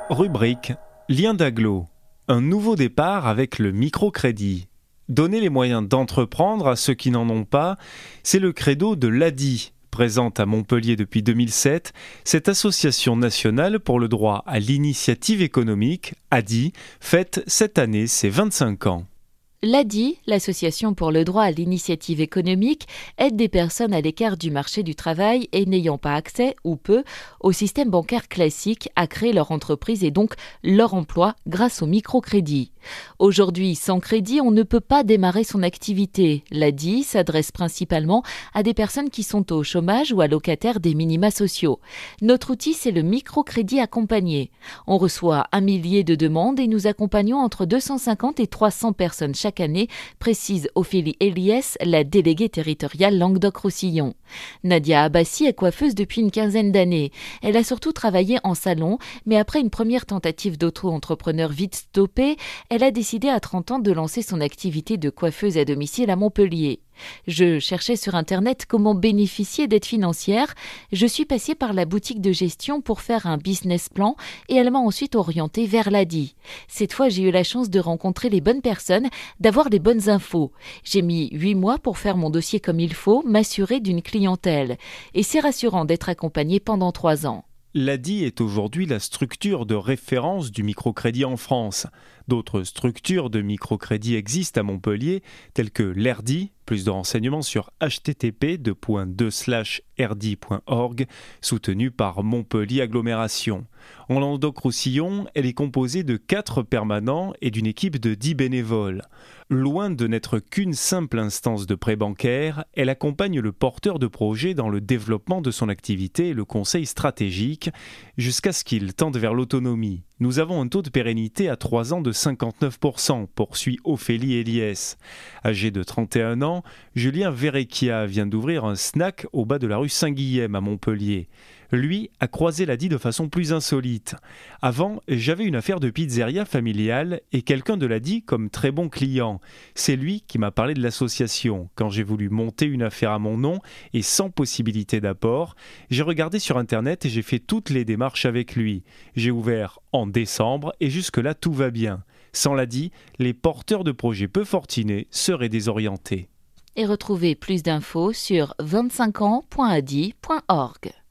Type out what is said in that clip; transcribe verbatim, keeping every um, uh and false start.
Rubrique Lien d'agglo. Un nouveau départ avec le microcrédit. Donner les moyens d'entreprendre à ceux qui n'en ont pas, c'est le credo de l'A D I. Présente à Montpellier depuis deux mille sept, cette association nationale pour le droit à l'initiative économique, A D I, fête cette année ses vingt-cinq ans. L'A D I, l'Association pour le droit à l'initiative économique, aide des personnes à l'écart du marché du travail et n'ayant pas accès, ou peu, au système bancaire classique à créer leur entreprise et donc leur emploi grâce au microcrédit. Aujourd'hui, sans crédit, on ne peut pas démarrer son activité. L'A D I s'adresse principalement à des personnes qui sont au chômage ou allocataires des minima sociaux. Notre outil, c'est le microcrédit accompagné. On reçoit un millier de demandes et nous accompagnons entre deux cent cinquante et trois cents personnes chaque Chaque année, précise Ophélie Eliès, la déléguée territoriale Languedoc-Roussillon. Nadia Abbassi est coiffeuse depuis une quinzaine d'années. Elle a surtout travaillé en salon, mais après une première tentative d'auto-entrepreneur vite stoppée, elle a décidé à trente ans de lancer son activité de coiffeuse à domicile à Montpellier. Je cherchais sur Internet comment bénéficier d'aide financière. Je suis passée par la boutique de gestion pour faire un business plan et elle m'a ensuite orientée vers l'A D I. Cette fois, j'ai eu la chance de rencontrer les bonnes personnes, d'avoir les bonnes infos. J'ai mis huit mois pour faire mon dossier comme il faut, m'assurer d'une clientèle. Et c'est rassurant d'être accompagnée pendant trois ans. L'A D I est aujourd'hui la structure de référence du microcrédit en France. D'autres structures de microcrédit existent à Montpellier, telles que l'R D I, plus de renseignements sur h t t p deux point deux slash r d i point org, soutenu par Montpellier Agglomération. En Languedoc-Roussillon, elle est composée de quatre permanents et d'une équipe de dix bénévoles. Loin de n'être qu'une simple instance de prêt bancaire, elle accompagne le porteur de projet dans le développement de son activité et le conseil stratégique, jusqu'à ce qu'il tende vers l'autonomie. Nous avons un taux de pérennité à trois ans de cinquante-neuf pour cent, poursuit Ophélie Eliès. Âgé de trente et un ans, Julien Verrecchia vient d'ouvrir un snack au bas de la rue Saint-Guilhem à Montpellier. Lui a croisé l'A D I de façon plus insolite. Avant, j'avais une affaire de pizzeria familiale et quelqu'un de l'A D I comme très bon client. C'est lui qui m'a parlé de l'association. Quand j'ai voulu monter une affaire à mon nom et sans possibilité d'apport, j'ai regardé sur Internet et j'ai fait toutes les démarches avec lui. J'ai ouvert en décembre et jusque-là tout va bien. Sans l'A D I, les porteurs de projets peu fortunés seraient désorientés. Et retrouvez plus d'infos sur vingt-cinq ans point a d i point org.